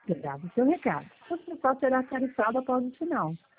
Obrigado pelo seu recado. Sua central será tarifada após o sinal.